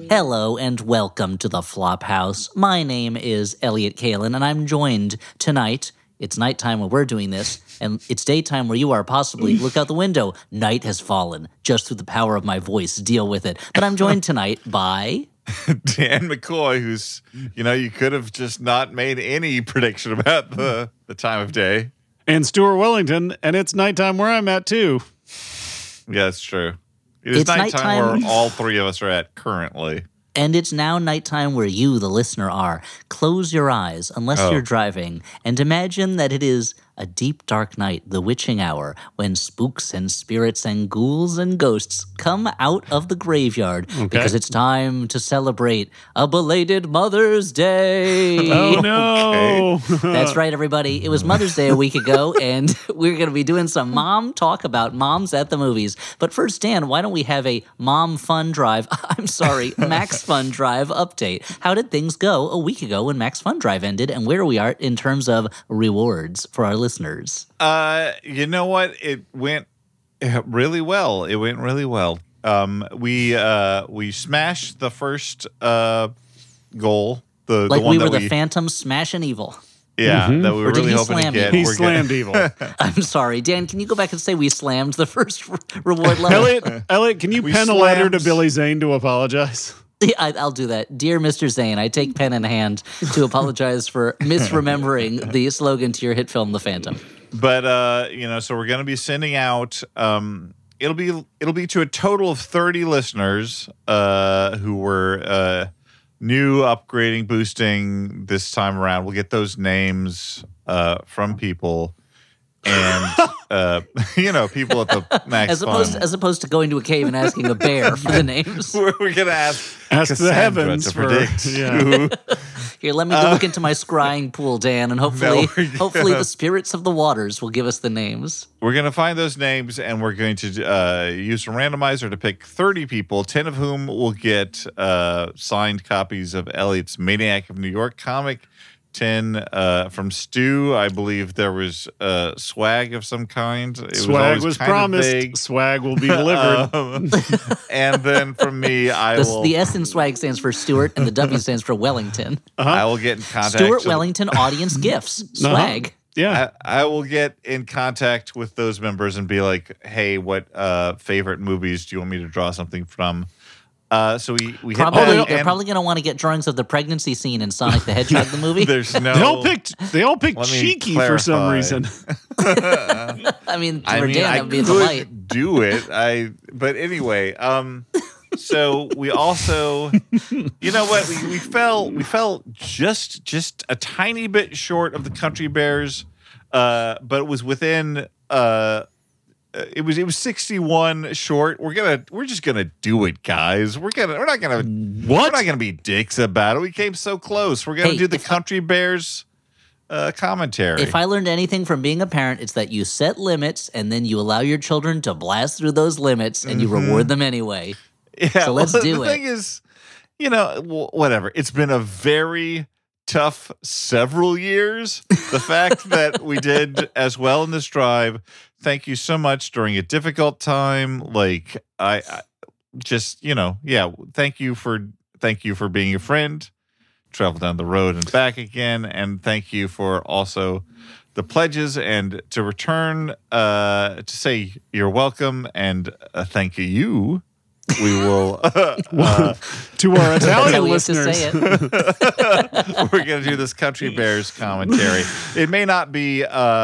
Hello and welcome to the Flophouse. My name is Elliot Kalin, and I'm joined tonight. It's nighttime when we're doing this, and it's daytime where you are possibly. Look out the window. Night has fallen. Just through the power of my voice, deal with it. But I'm joined tonight by... Dan McCoy, who's, you could have just not made any prediction about the time of day. And Stuart Wellington, and it's nighttime where I'm at, too. Yeah, that's true. It's nighttime where all three of us are at currently. And it's now nighttime where you, the listener, are. Close your eyes, unless you're driving, and imagine that it is a deep, dark night, the witching hour, when spooks and spirits and ghouls and ghosts come out of the graveyard because it's time to celebrate a belated Mother's Day. Oh, no. That's right, everybody. It was Mother's Day a week ago, and we're going to be doing some mom talk about moms at the movies. But first, Dan, why don't we have a Mom Fun Drive, Max Fun Drive update. How did things go a week ago when Max Fun Drive ended, and where are we at in terms of rewards for our listeners? You know what? It went really well. We smashed the first goal. The one we were that the Phantom smashing evil. Yeah, that we were really hoping to get. He slammed evil. I'm sorry, Dan. Can you go back and say we slammed the first reward level? Elliot, can you pen a letter to Billy Zane to apologize? Yeah, I'll do that. Dear Mr. Zane, I take pen in hand to apologize for misremembering the slogan to your hit film, The Phantom. But so we're going to be sending out. It'll be to a total of 30 listeners who were new, upgrading, boosting this time around. We'll get those names from people. And people at the Max as opposed to going to a cave and asking a bear for the names. We're gonna ask the heavens to predict. Here, let me go look into my scrying pool, Dan, and hopefully the spirits of the waters will give us the names. We're gonna find those names, and we're going to use a randomizer to pick 30 people, 10 of whom will get signed copies of Elliot's Maniac of New York comic. 10 from Stu. I believe there was swag of some kind. Swag was promised. Swag will be delivered. And then from me, I will... The S in swag stands for Stuart, and the W stands for Wellington. I will get in contact... Stuart Wellington audience gifts. Swag. Yeah. I will get in contact with those members and be like, hey, what favorite movies do you want me to draw something from? So we they're probably going to want to get drawings of the pregnancy scene in Sonic the Hedgehog the movie. There's no. They all picked Cheeky for some reason. I mean, that would be a delight. Do it. But anyway, so we also, you know what? We fell just a tiny bit short of the Country Bears, but it was within. It was 61 short. We're just gonna do it, guys. We're not gonna be dicks about it. We came so close. We're gonna do the Country Bears commentary. If I learned anything from being a parent, it's that you set limits and then you allow your children to blast through those limits and you reward them anyway. Yeah, so let's do it. The thing is, whatever. It's been a very tough several years. The fact that we did as well in this drive. Thank you so much during a difficult time. Like I just, thank you for being a friend, travel down the road and back again. And thank you for also the pledges and to return, to say you're welcome and thank you. We will, to our Italian listeners, we're going to do this Country Bears commentary. It may not be,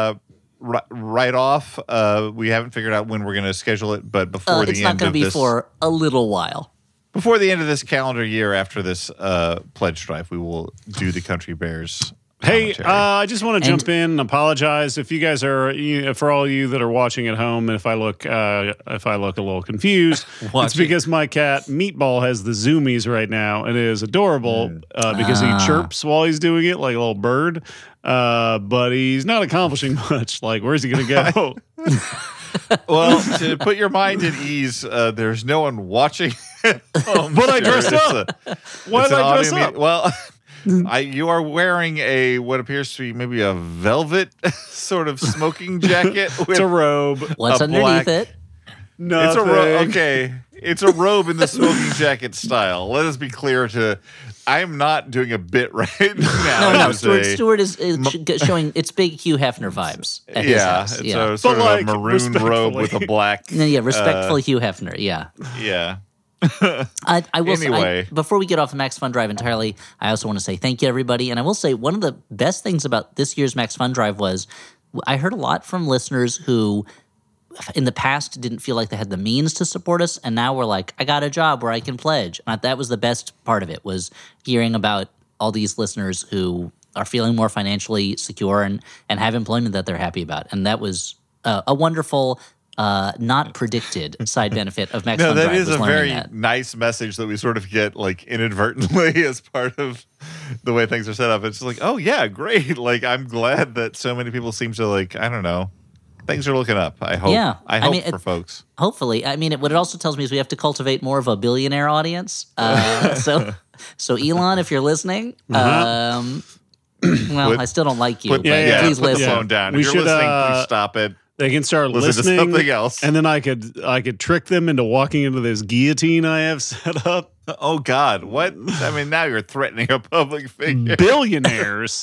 right off. We haven't figured out when we're going to schedule it, but before the end of this... It's not going to be for a little while. Before the end of this calendar year, after this pledge drive, we will do the Country Bears commentary. Hey, I just want to jump in and apologize if you guys are, for all you that are watching at home, and if I look a little confused, it's because my cat Meatball has the zoomies right now, and it is adorable because he chirps while he's doing it like a little bird. But he's not accomplishing much. Like, where's he going to go? Well, to put your mind at ease, there's no one watching. But I dressed up. Why did I dress up? Well, you are wearing what appears to be maybe a velvet sort of smoking jacket. It's a robe. What's underneath it? Nothing. It's a robe. Okay. It's a robe in the smoking jacket style. Let us be clear I'm not doing a bit right now. No. Stuart is showing it's big Hugh Hefner vibes at his house. Yeah, it's sort of a maroon robe with a black. Respectful Hugh Hefner. Yeah. Yeah. I will anyway. say, before we get off the Max Fun Drive entirely, I also want to say thank you, everybody. And I will say one of the best things about this year's Max Fun Drive was I heard a lot from listeners who in the past didn't feel like they had the means to support us, and now we're like, I got a job where I can pledge. And that was the best part of it, was hearing about all these listeners who are feeling more financially secure and have employment that they're happy about. And that was a wonderful, not predicted side benefit of Max Fun Drive. That is a very nice message that we sort of get like inadvertently as part of the way things are set up. It's like, oh yeah, great. Like, I'm glad that so many people seem to like, I don't know, things are looking up. I hope. Yeah, I hope for folks. Hopefully, I mean, what it also tells me is we have to cultivate more of a billionaire audience. So Elon, if you're listening, well, I still don't like you. Please put listen. The phone down. If you're listening, please stop it. They can start listening to something else, and then I could trick them into walking into this guillotine I have set up. Oh God! What? I mean, now you're threatening a public figure. Billionaires.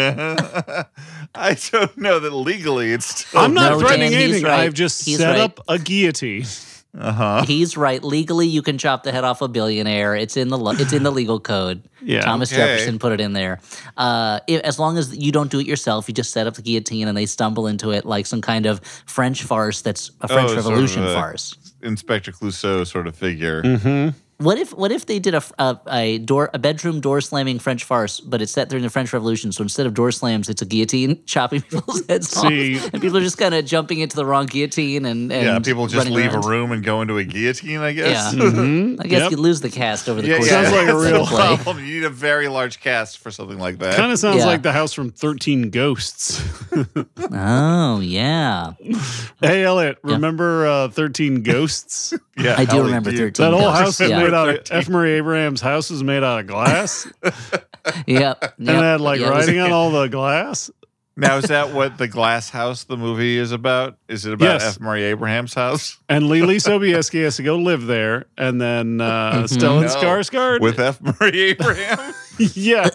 I don't know that legally it's still. I'm not threatening anything. Right. I've just set up a guillotine. He's right. Legally, you can chop the head off a billionaire. It's in the legal code. Yeah. Thomas Jefferson put it in there. As long as you don't do it yourself, you just set up the guillotine and they stumble into it like some kind of French farce that's a French Revolution farce. Inspector Clouseau sort of figure. Mm-hmm. What if they did a bedroom door slamming French farce, but it's set during the French Revolution? So instead of door slams, it's a guillotine chopping people's heads off, and people are just kind of jumping into the wrong guillotine and people just leave a room and go into a guillotine. I guess. Yeah, I guess you lose the cast over the course. Sounds like a real problem. You need a very large cast for something like that. Kind of sounds like the house from 13 Ghosts. Oh yeah. Hey Elliot, remember 13 Ghosts? Yeah, I do remember 13. That whole Ghosts. house is made out of F. Murray Abraham's house is made out of glass. Yep. And it had writing on all the glass. Now, is that what the Glass House, the movie, is about? Is it about F. Murray Abraham's house? And Lily Sobieski has to go live there, and then Stellan Skarsgård with F. Murray Abraham. Yeah.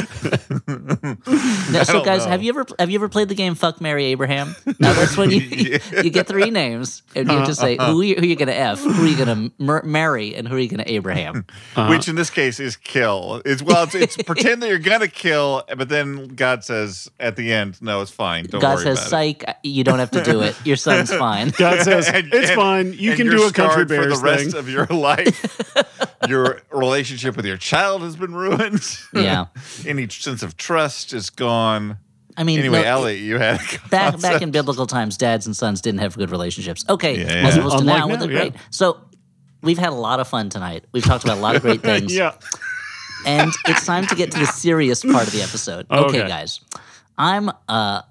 So, guys, have you ever played the game Fuck, Marry, Abraham? Now that's when you get three names, and you have to say who you going to F, who are you going to marry, and who are you going to Abraham? Which in this case is kill. It's pretend that you're going to kill, but then God says at the end, no, it's fine. Don't God worry says, about psych, you don't have to do it. Your son's fine. God says, it's fine. You can do a country bears for the rest of your life. Your relationship with your child has been ruined. Yeah. Any sense of trust is gone. I mean, anyway, Elliot, you had back in biblical times, dads and sons didn't have good relationships. Okay, as opposed to now with great. So we've had a lot of fun tonight. We've talked about a lot of great things. Yeah. And it's time to get to the serious part of the episode. Okay, guys. I'm at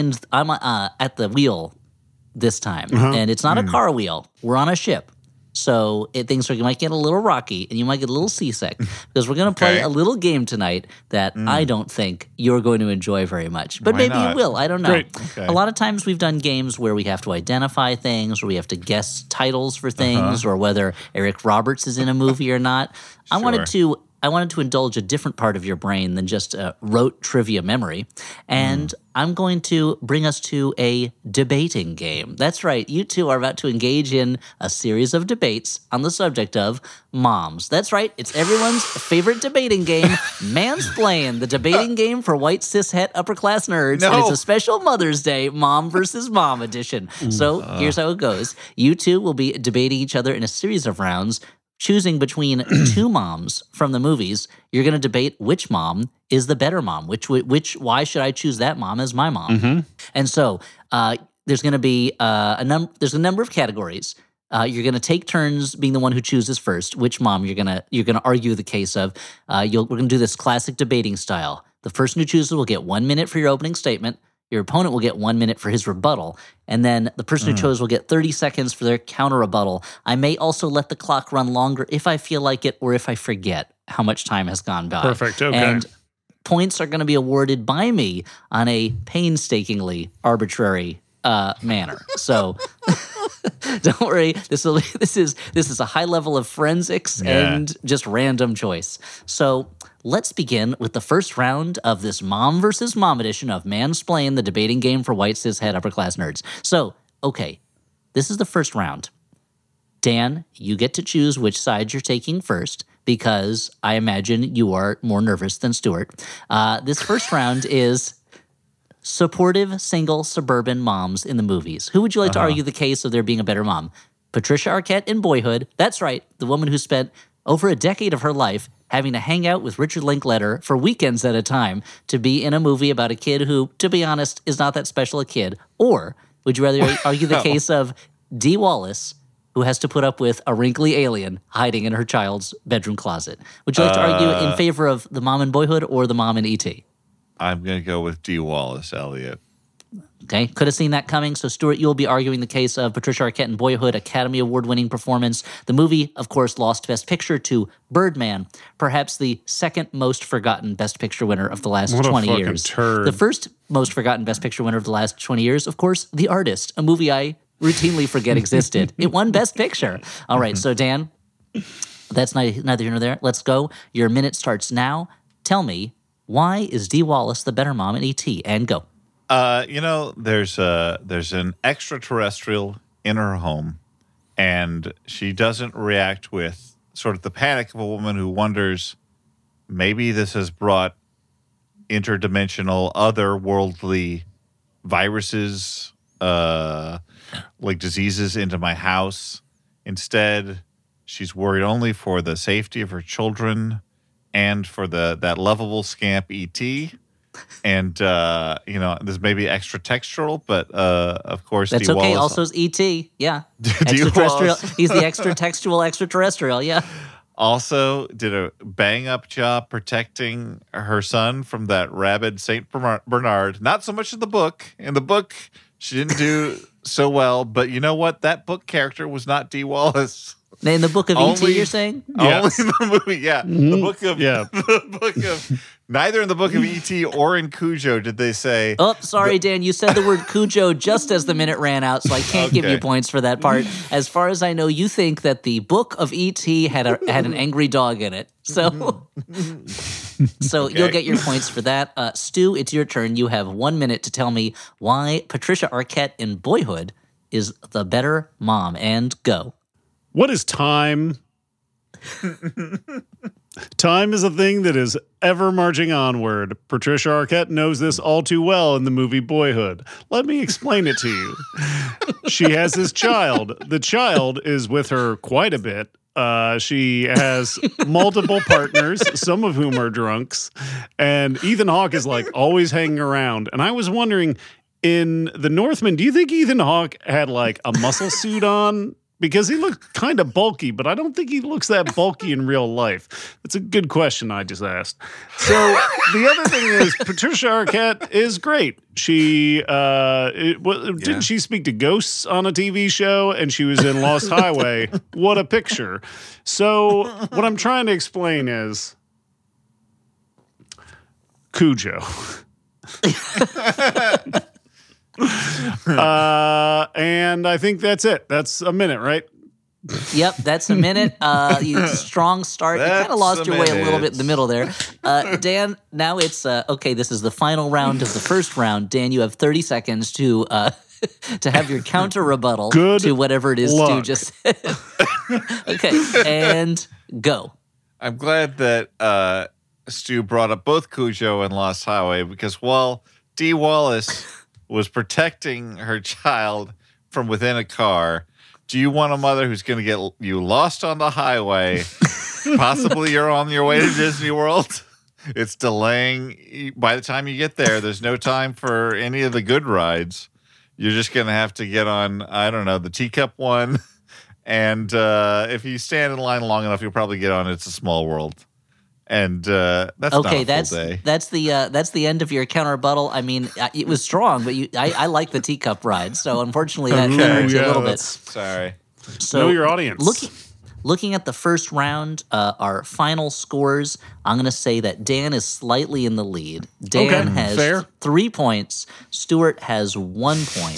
the wheel this time, and it's not a car wheel. We're on a ship. So things might get a little rocky, and you might get a little seasick, because we're going to play a little game tonight that I don't think you're going to enjoy very much. But maybe you will. I don't know. Okay. A lot of times we've done games where we have to identify things, or we have to guess titles for things, or whether Eric Roberts is in a movie or not. I wanted to indulge a different part of your brain than just rote trivia memory, and I'm going to bring us to a debating game. That's right. You two are about to engage in a series of debates on the subject of moms. That's right. It's everyone's favorite debating game, Mansplain, the debating game for white cishet upper class nerds. No. And it's a special Mother's Day mom versus mom edition. So here's how it goes. You two will be debating each other in a series of rounds, choosing between two moms from the movies. You're going to debate which mom is the better mom. Why should I choose that mom as my mom? And so there's going to be there's a number of categories. You're going to take turns being the one who chooses first which mom you're going to argue the case of. We're going to do this classic debating style. The person who chooses will get 1 minute for your opening statement. Your opponent will get 1 minute for his rebuttal, and then the person who chose will get 30 seconds for their counter rebuttal. I may also let the clock run longer if I feel like it, or if I forget how much time has gone by. Perfect, okay. And points are going to be awarded by me on a painstakingly arbitrary manner. So Don't worry. This is a high level of forensics and just random choice. So let's begin with the first round of this mom versus mom edition of Mansplain, the debating game for white cishet upper class nerds. So, okay, this is the first round. Dan, you get to choose which side you're taking first, because I imagine you are more nervous than Stuart. This first round is supportive single suburban moms in the movies. Who would you like to argue the case of there being a better mom? Patricia Arquette in Boyhood. That's right, the woman who spent over a decade of her life having to hang out with Richard Linklater for weekends at a time to be in a movie about a kid who, to be honest, is not that special a kid. Or would you rather argue the case of Dee Wallace, who has to put up with a wrinkly alien hiding in her child's bedroom closet? Would you like to argue in favor of the mom in Boyhood or the mom in E.T.? I'm going to go with Dee Wallace, Elliot. Okay, could have seen that coming. So, Stuart, you'll be arguing the case of Patricia Arquette in Boyhood, Academy Award-winning performance. The movie, of course, lost Best Picture to Birdman, perhaps the second most forgotten Best Picture winner of the last 20 years. Turd. The first most forgotten Best Picture winner of the last 20 years, of course, The Artist, a movie I routinely forget existed. It won Best Picture. All right, so Dan, that's neither here nor there. Let's go. Your minute starts now. Tell me, why is Dee Wallace the better mom in E.T.? And go. There's an extraterrestrial in her home, and she doesn't react with sort of the panic of a woman who wonders, maybe this has brought interdimensional, otherworldly viruses, like diseases into my house. Instead, she's worried only for the safety of her children and for that lovable scamp E.T., and, this may be extra textural, but, of course, that's okay. Wallace, Also, is E.T., yeah. Extraterrestrial. He's the extra-textual extraterrestrial, yeah. Also did a bang-up job protecting her son from that rabid St. Bernard. Not so much in the book. In the book, she didn't do so well, but you know what? That book character was not Dee Wallace. In the book of E.T., you're saying? Yes. Only in the movie, yeah. Mm-hmm. The book of neither in the book of E.T. or in Cujo did they say. Oh, sorry, Dan. You said the word Cujo just as the minute ran out, so I can't give you points for that part. As far as I know, you think that the book of E.T. had an angry dog in it. So, You'll get your points for that. Stu, it's your turn. You have 1 minute to tell me why Patricia Arquette in Boyhood is the better mom. And go. What is time? Time is a thing that is ever marching onward. Patricia Arquette knows this all too well in the movie Boyhood. Let me explain it to you. She has this child. The child is with her quite a bit. She has multiple partners, some of whom are drunks. And Ethan Hawke is like always hanging around. And I was wondering, in The Northman, do you think Ethan Hawke had like a muscle suit on? Because he looked kind of bulky, but I don't think he looks that bulky in real life. That's a good question I just asked. So the other thing is Patricia Arquette is great. She didn't she speak to ghosts on a TV show, and she was in Lost Highway. What a picture. So what I'm trying to explain is Cujo. And I think that's it. That's a minute, right? Yep, that's a minute. Strong start. You kind of lost your way a little bit in the middle there. Dan, now it's okay. This is the final round of the first round. Dan, you have 30 seconds to have your counter rebuttal to whatever it is Stu just said. Okay, and go. I'm glad that Stu brought up both Cujo and Lost Highway, because while Dee Wallace was protecting her child from within a car, do you want a mother who's going to get you lost on the highway? Possibly you're on your way to Disney World. It's delaying. By the time you get there, there's no time for any of the good rides. You're just going to have to get on, I don't know, the teacup one. And if you stand in line long enough, you'll probably get on It's a Small World. And that's okay. Not a full day. That's the end of your counter rebuttal. I mean, it was strong, but I like the teacup ride. So unfortunately, that hurts you a little bit. Sorry. So know your audience. Looking at the first round, our final scores, I'm going to say that Dan is slightly in the lead. Dan has 3 points. Stuart has 1 point.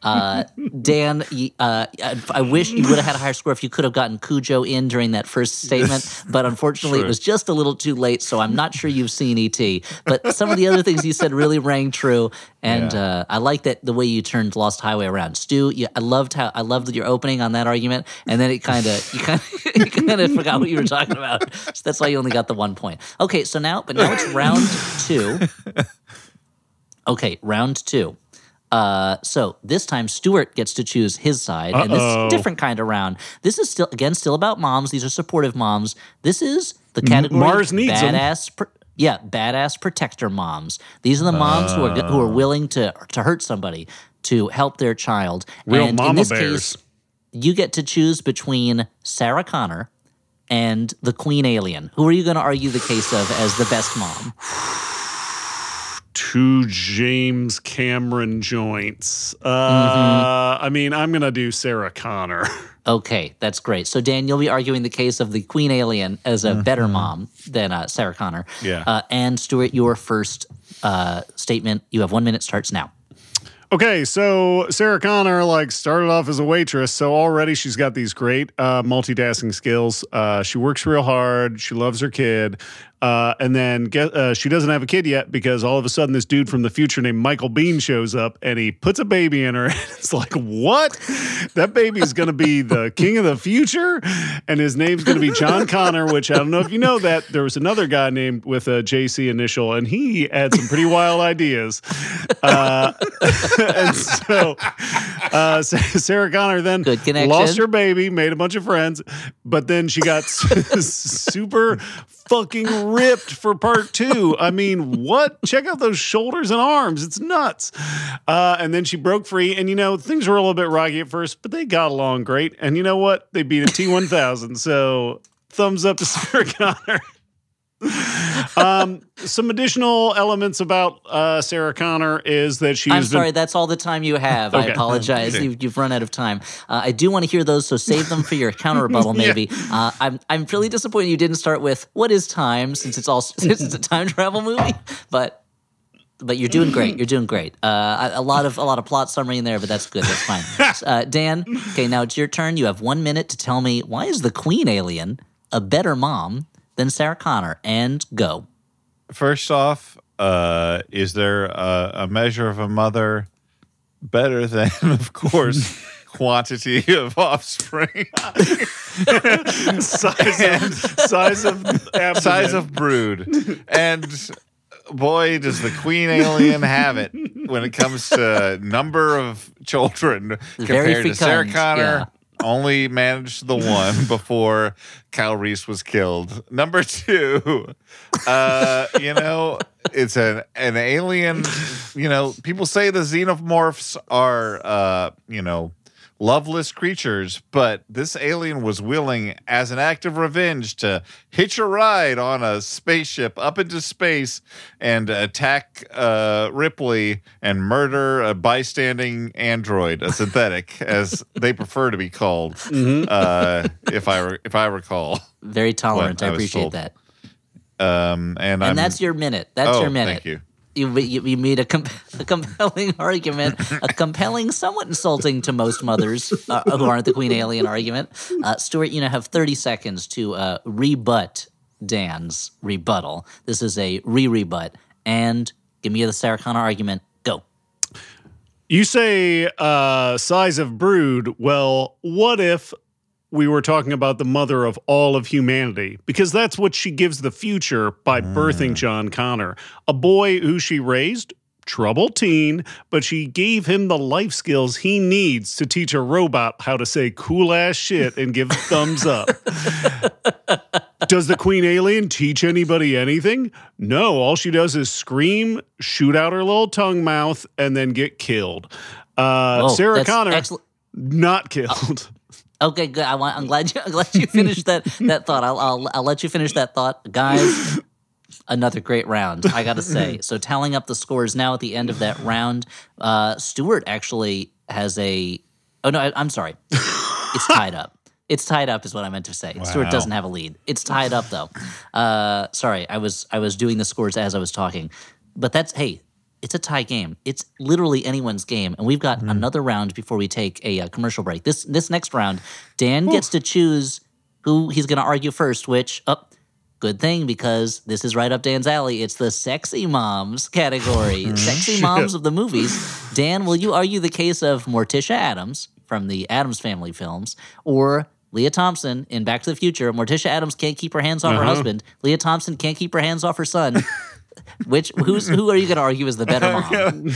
Dan, I wish you would have had a higher score if you could have gotten Cujo in during that first statement, but unfortunately it was just a little too late, so I'm not sure you've seen E.T. But some of the other things you said really rang true, and I like that the way you turned Lost Highway around. Stu, I loved your opening on that argument, and then you kind of forgot what you were talking about. So that's why you only got the 1 point. Okay, so now it's round 2. Okay, round 2. So this time Stuart gets to choose his side, and this is a different kind of round. This is still about moms. These are supportive moms. This is the category Mars needs badass. Badass protector moms. These are the moms who are willing to hurt somebody to help their child. Real and mama in this bears. case, you get to choose between Sarah Connor and the Queen Alien. Who are you going to argue the case of as the best mom? 2 James Cameron joints. I mean, I'm going to do Sarah Connor. Okay, that's great. So, Dan, you'll be arguing the case of the Queen Alien as a better mom than Sarah Connor. Yeah. And, Stuart, your first statement, you have 1 minute, starts now. Okay, so Sarah Connor started off as a waitress, so already she's got these great multitasking skills. She works real hard. She loves her kid. And then she doesn't have a kid yet because all of a sudden this dude from the future named Michael Biehn shows up and he puts a baby in her. And it's like, what? That baby is going to be the king of the future? And his name's going to be John Connor, which I don't know if you know that. There was another guy named with a JC initial, and he had some pretty wild ideas. And so Sarah Connor then lost her baby, made a bunch of friends, but then she got super fucking ripped for part 2. I mean, what? Check out those shoulders and arms. It's nuts. And then she broke free, and things were a little bit rocky at first, but they got along great. And you know what? They beat a T-1000. So thumbs up to Sarah Connor. Some additional elements about Sarah Connor is that I'm sorry, that's all the time you have. Okay. I apologize. You've run out of time. I do want to hear those, so save them for your counter rebuttal, maybe. I'm really disappointed you didn't start with what is time, since it's a time travel movie. But you're doing great. You're doing great. A lot of plot summary in there, but that's good. That's fine. Dan, okay, now it's your turn. You have 1 minute to tell me, why is the Queen Alien a better mom than Sarah Connor? And go. First off, is there a measure of a mother better than, of course, quantity of offspring? size of brood. And boy, does the Queen Alien have it when it comes to number of children compared to Sarah Connor. Yeah. Only managed the one before Kyle Reese was killed. Number 2, it's an alien. People say the xenomorphs are, loveless creatures, but this alien was willing, as an act of revenge, to hitch a ride on a spaceship up into space and attack Ripley and murder a bystanding android, a synthetic, as they prefer to be called. If I recall. Very tolerant. I appreciate that. And that's your minute. That's your minute. Thank you. You made a compelling argument, a compelling, somewhat insulting to most mothers who aren't the Queen Alien argument. Stuart, have 30 seconds to rebut Dan's rebuttal. This is a re-rebut. And give me the Sarah Connor argument. Go. You say size of brood. Well, what if we were talking about the mother of all of humanity? Because that's what she gives the future by birthing John Connor. A boy who she raised, troubled teen, but she gave him the life skills he needs to teach a robot how to say cool-ass shit and give thumbs up. Does the Queen Alien teach anybody anything? No, all she does is scream, shoot out her little tongue mouth, and then get killed. Sarah Connor, not killed. Okay, good. I'm glad you finished that thought. I'll let you finish that thought, guys. Another great round, I gotta say. So tallying up the scores now at the end of that round, Stuart actually has a. Oh no, I'm sorry. It's tied up. It's tied up is what I meant to say. Wow. Stuart doesn't have a lead. It's tied up though. Sorry, I was doing the scores as I was talking, but that's it's a tie game. It's literally anyone's game, and we've got another round before we take a commercial break. This next round, Dan gets to choose who he's going to argue first. Which, good thing because this is right up Dan's alley. It's the sexy moms category, sexy moms of the movies. Dan, will you argue the case of Morticia Addams from the Addams Family films, or Leah Thompson in Back to the Future? Morticia Addams can't keep her hands off her husband. Leah Thompson can't keep her hands off her son. Who are you going to argue is the better mom?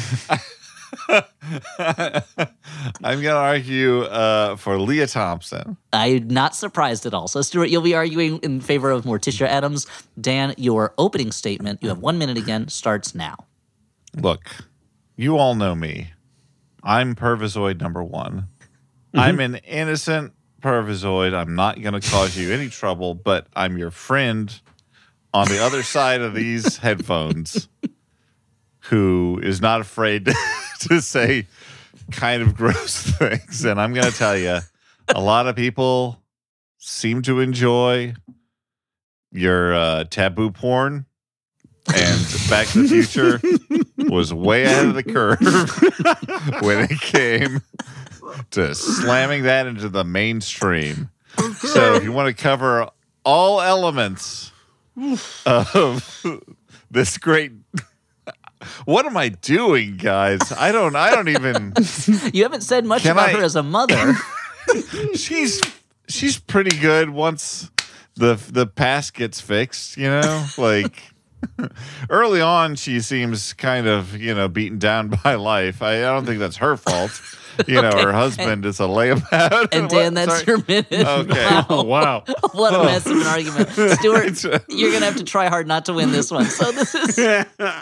I'm going to argue for Leah Thompson. I'm not surprised at all. So, Stuart, you'll be arguing in favor of Morticia Addams. Dan, your opening statement, you have 1 minute again, starts now. Look, you all know me. I'm Pervisoid number 1. I'm an innocent Pervisoid. I'm not going to cause you any trouble, but I'm your friend on the other side of these headphones who is not afraid to say kind of gross things. And I'm going to tell you, a lot of people seem to enjoy your taboo porn, and Back to the Future was way ahead of the curve when it came to slamming that into the mainstream. So if you want to cover all elements of this great... What am I doing, guys? I don't even... You haven't said much about her as a mother. She's pretty good once the past gets fixed, you know? Like, early on, she seems kind of, beaten down by life. I don't think that's her fault. Her husband is a layabout. And Dan, that's your minute. Okay. Wow. What a mess of an argument. Stuart, you're going to have to try hard not to win this one. So this is...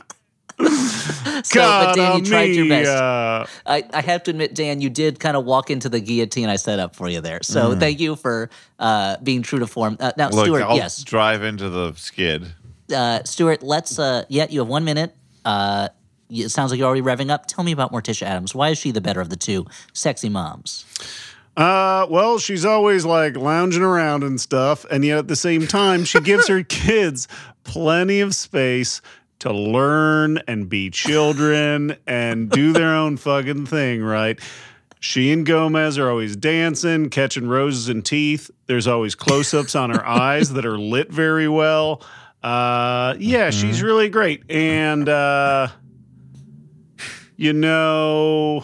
but Dan, you tried your best. I have to admit, Dan, you did kind of walk into the guillotine I set up for you there. So thank you for being true to form. Now, Look, Stuart, I'll yes. drive into the skid. Stuart, let's, you have 1 minute. It sounds like you're already revving up. Tell me about Morticia Addams. Why is she the better of the two sexy moms? Well, she's always like lounging around and stuff, and yet at the same time, she gives her kids plenty of space to learn and be children and do their own fucking thing, right? She and Gomez are always dancing, catching roses and teeth. There's always close-ups on her eyes that are lit very well. She's really great. And, I don't know,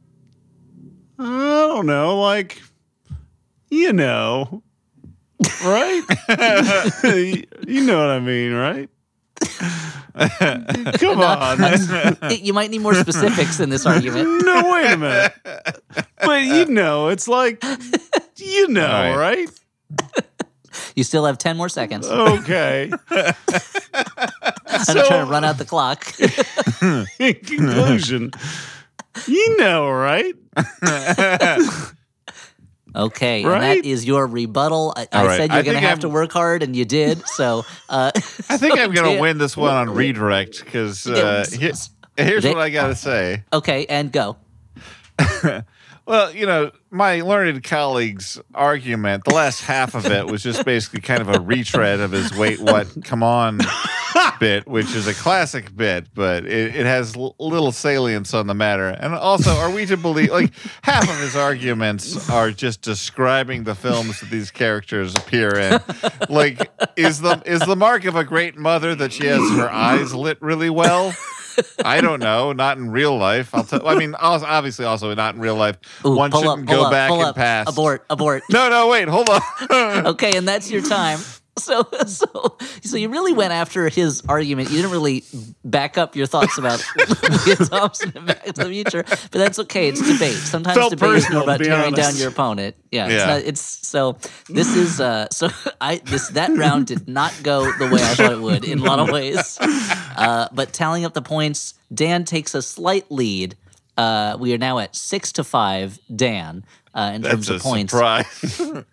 right? You know what I mean, right? Come on. You might need more specifics in this argument. No, wait a minute. But it's like, right? You still have 10 more seconds. Okay. I'm trying to run out the clock. In conclusion, right? Okay, right? And that is your rebuttal. I said you're going to have to work hard, and you did. So I think I'm going to win this one on redirect because here's what I got to say. Okay, and go. Well, my learned colleague's argument, the last half of it was just basically kind of a retread of his wait, what, come on bit, which is a classic bit, but it has little salience on the matter. And also, are we to believe, half of his arguments are just describing the films that these characters appear in. Is the mark of a great mother that she has her eyes lit really well? I don't know. Not in real life. Obviously, also not in real life. Ooh, one shouldn't go back and pass. Abort. No, wait, hold on. Okay, and that's your time. So you really went after his argument. You didn't really back up your thoughts about Leah Thompson and Back to the Future, but that's okay. It's debate. Sometimes debate is more about tearing down your opponent. Yeah. That round did not go the way I thought it would in a lot of ways. But tallying up the points, Dan takes a slight lead. We are now at 6-5, Dan, in terms of points. Surprise.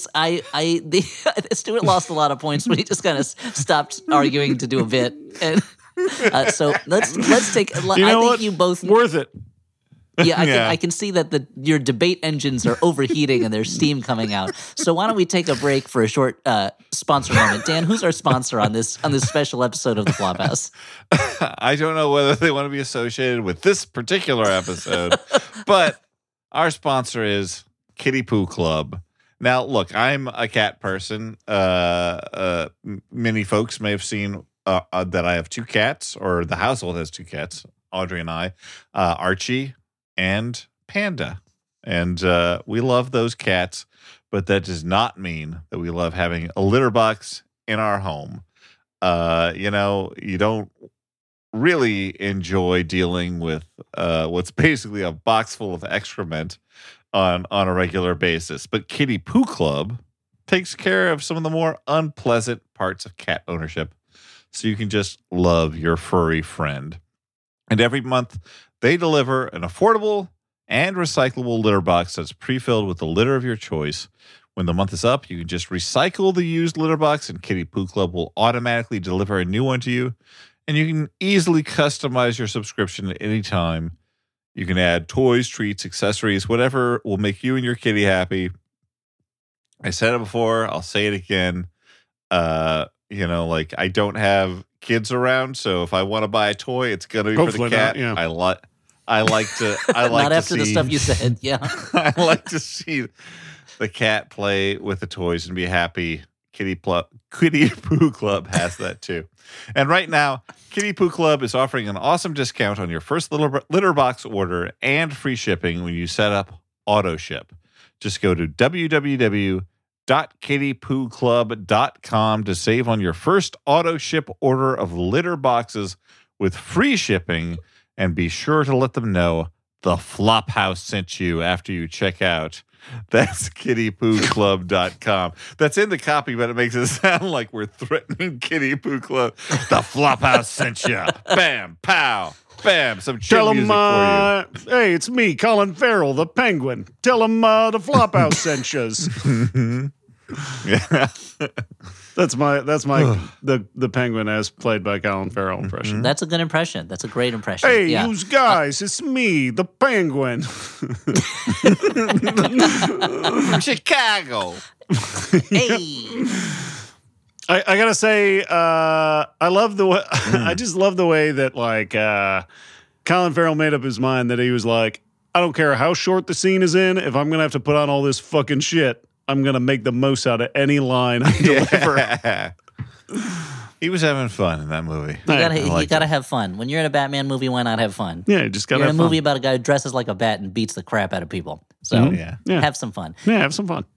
Stuart lost a lot of points when he just kind of stopped arguing to do a bit, and so let's take. You know what? You both worth it. I can see that your debate engines are overheating and there's steam coming out. So why don't we take a break for a short sponsor moment? Dan, who's our sponsor on this special episode of the Flophouse? I don't know whether they want to be associated with this particular episode, but our sponsor is Kitty Poo Club. Now, look, I'm a cat person. Many folks may have seen that I have 2 cats, or the household has 2 cats, Audrey and I, Archie and Panda. And we love those cats, but that does not mean that we love having a litter box in our home. You don't really enjoy dealing with what's basically a box full of excrement on a regular basis. But Kitty Poo Club takes care of some of the more unpleasant parts of cat ownership, so you can just love your furry friend. And every month, they deliver an affordable and recyclable litter box that's pre-filled with the litter of your choice. When the month is up, you can just recycle the used litter box, and Kitty Poo Club will automatically deliver a new one to you. And you can easily customize your subscription at any time. You can add toys, treats, accessories, whatever will make you and your kitty happy. I said it before, I'll say it again. I don't have kids around, so if I want to buy a toy, it's gonna be Hopefully for the cat. not, yeah. I like to Not to after see the stuff you said, yeah. I like to see the cat play with the toys and be happy. Kitty Poo Club has that too. And right now, Kitty Poo Club is offering an awesome discount on your first litter box order and free shipping when you set up auto ship. Just go to www.kittypooclub.com to save on your first auto ship order of litter boxes with free shipping, and be sure to let them know the Flophouse sent you after you check out. That's kittypooclub.com. That's in the copy, but it makes it sound like we're threatening Kitty Poo Club. The Flophouse sent you. Bam, pow, bam. Some chin Tell music them, for you. hey, it's me, Colin Farrell, the Penguin. Tell them the Flophouse sent yous. Yeah. That's the Penguin as played by Colin Farrell impression. That's a good impression. That's a great impression. Hey, yeah. you guys, it's me, the Penguin. Chicago. Hey. I gotta say, I love the way. I just love the way that Colin Farrell made up his mind that he was like, I don't care how short the scene is in. If I'm gonna have to put on all this fucking shit, I'm gonna make the most out of any line I deliver. Yeah. He was having fun in that movie. You gotta have fun. When you're in a Batman movie, why not have fun? Yeah, you just gotta You're have in a movie fun. about a guy who dresses like a bat and beats the crap out of people. So Yeah. have some fun. Yeah, have some fun.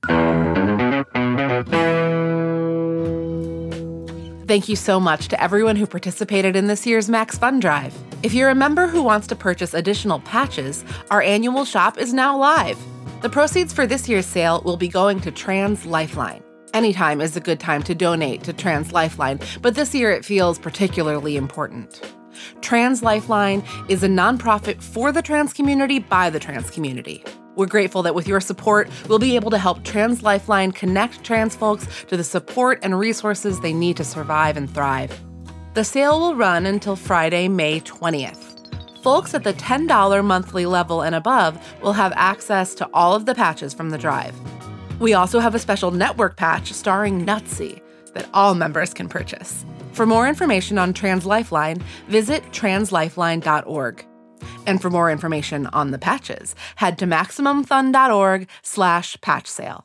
Thank you so much to everyone who participated in this year's Max Fun Drive. If you're a member who wants to purchase additional patches, our annual shop is now live. The proceeds for this year's sale will be going to Trans Lifeline. Anytime is a good time to donate to Trans Lifeline, but this year it feels particularly important. Trans Lifeline is a nonprofit for the trans community by the trans community. We're grateful that with your support, we'll be able to help Trans Lifeline connect trans folks to the support and resources they need to survive and thrive. The sale will run until Friday, May 20th. Folks at the $10 monthly level and above will have access to all of the patches from the drive. We also have a special network patch starring Nutsy that all members can purchase. For more information on Trans Lifeline, visit translifeline.org. And for more information on the patches, head to MaximumFun.org/patch sale.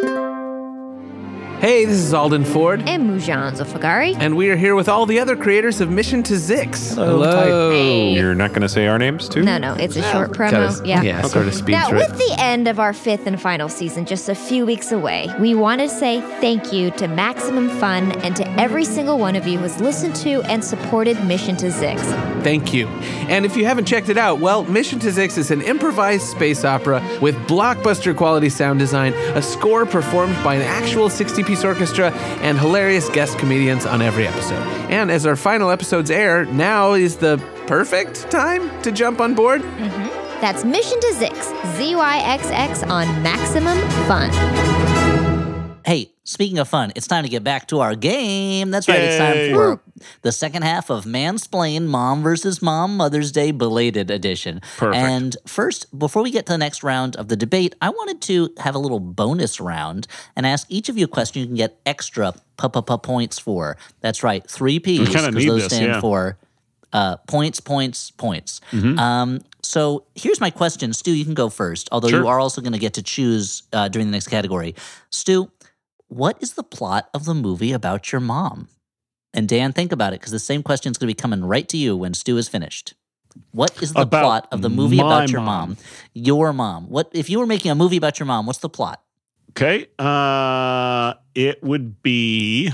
Hey, this is Alden Ford. And Mujan Zulfagari. And we are here with all the other creators of Mission to Zix. Hello. Hey. You're not going to say our names, too? No, it's a short promo. Yeah, sort of speed Now, through with it. the end of our 5th and final season just a few weeks away, we want to say thank you to Maximum Fun and to every single one of you who's listened to and supported Mission to Zix. Thank you. And if you haven't checked it out, well, Mission to Zix is an improvised space opera with blockbuster quality sound design, a score performed by an actual 60-piece orchestra, and hilarious guest comedians on every episode. And as our final episodes air, now is the perfect time to jump on board. That's Mission to Zix, ZYXX on Maximum Fun. Hey, speaking of fun, it's time to get back to our game. That's right, it's time for the second half of Mansplain Mom vs. Mom Mother's Day Belated Edition. Perfect. And first, before we get to the next round of the debate, I wanted to have a little bonus round and ask each of you a question you can get extra points for. That's right, 3 Ps, because those stand for points. Mm-hmm. So here's my question. Stu, you can go first, although you are also going to get to choose during the next category. Stu, what is the plot of the movie about your mom? And Dan, think about it, because the same question is going to be coming right to you when Stu is finished. What is the plot of the movie about your mom? Your mom. What if you were making a movie about your mom? What's the plot? Okay. It would be.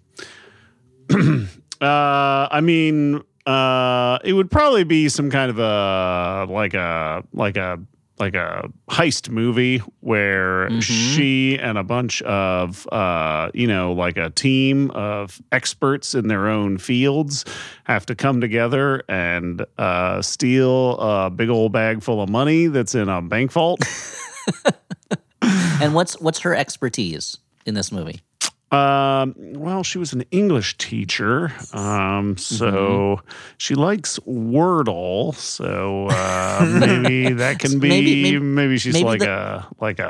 It would probably be some kind of a heist movie where she and a bunch of like a team of experts in their own fields have to come together and steal a big old bag full of money that's in a bank vault. And what's her expertise in this movie? Well, she was an English teacher, so she likes Wordle. So maybe that can be. Maybe she's like a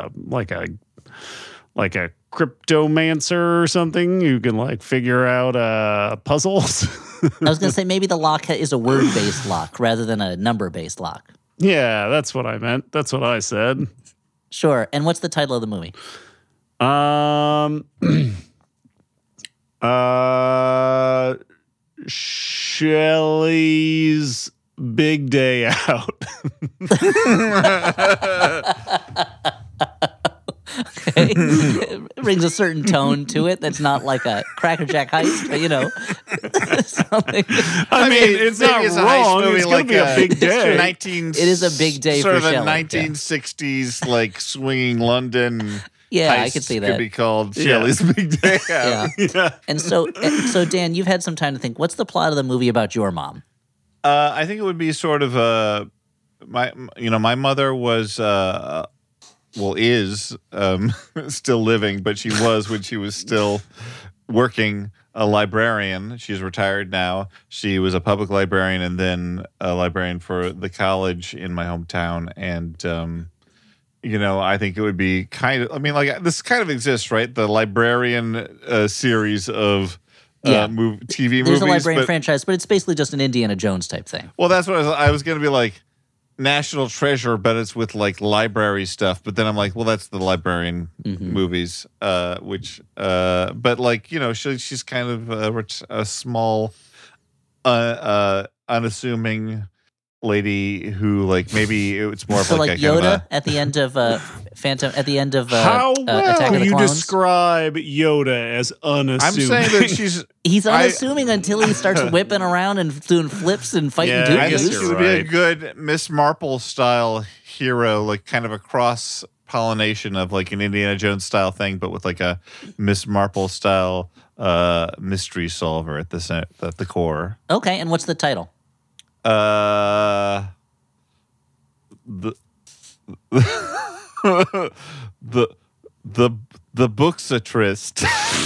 cryptomancer or something. You can like figure out puzzles. I was going to say maybe the lock is a word-based lock rather than a number-based lock. Yeah, that's what I meant. That's what I said. Sure. And what's the title of the movie? Shelley's Big Day Out. Okay. It brings a certain tone to it that's not like a Cracker Jack heist, but something. I mean, it's not wrong. It's going to be a big day. It is a big day for Shelley. Sort of the 1960s, like swinging London. Yeah, I could see that. Could be called Shelley's Big Day Out. Yeah. And so Dan, you've had some time to think. What's the plot of the movie about your mom? I think it would be sort of my mother was is still living, but she was when she was still working a librarian. She's retired now. She was a public librarian and then a librarian for the college in my hometown. And, I think it would be this kind of exists, right? The librarian series of TV movies. There's a librarian franchise, but it's basically just an Indiana Jones type thing. Well, that's what I was going to be like. National Treasure, but it's with like library stuff. But then I'm like, well, that's the librarian movies, but like, she's kind of a small, unassuming lady who like maybe it's more of so like like a Yoda kind of at the end of Phantom at the end of how Attack of the you Clones? Describe Yoda as unassuming? I'm saying that he's unassuming until he starts whipping around and doing flips and fighting dudes. I think she would be a good Miss Marple style hero, like kind of a cross pollination of like an Indiana Jones style thing, but with like a Miss Marple style mystery solver at the core. Okay, and what's the title? The Booksatrist.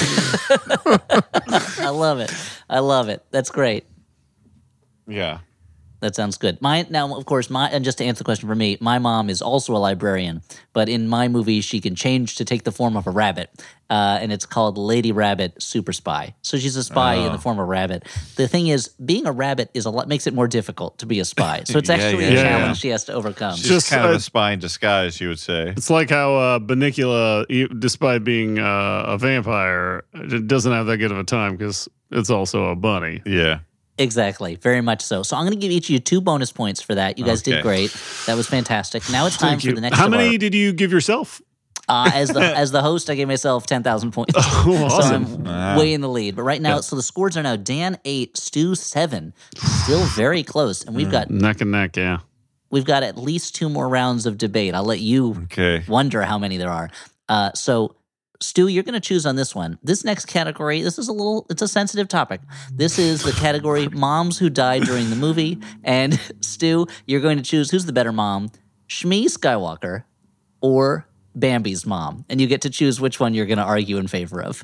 I love it. That's great. Yeah. That sounds good. And just to answer the question for me, my mom is also a librarian, but in my movie, she can change to take the form of a rabbit, and it's called Lady Rabbit Super Spy. So she's a spy in the form of a rabbit. The thing is, being a rabbit makes it more difficult to be a spy. So it's actually a challenge she has to overcome. She's just kind of a spy in disguise, you would say. It's like how Bunnicula, despite being a vampire, it doesn't have that good of a time because it's also a bunny. Yeah. Exactly. Very much so. So I'm going to give each of you 2 bonus points for that. You guys did great. That was fantastic. Now it's time for the next. How many did you give yourself? As the host, I gave myself 10,000 points. Oh, awesome. So I'm way in the lead. But right now, so the scores are now Dan 8, Stu 7. Still very close. And we've got neck and neck, yeah. We've got at least 2 more rounds of debate. I'll let you wonder how many there are. So Stu, you're going to choose on this one. This next category, it's a sensitive topic. This is the category moms who died during the movie. And Stu, you're going to choose who's the better mom, Shmi Skywalker or Bambi's mom, and you get to choose which one you're going to argue in favor of.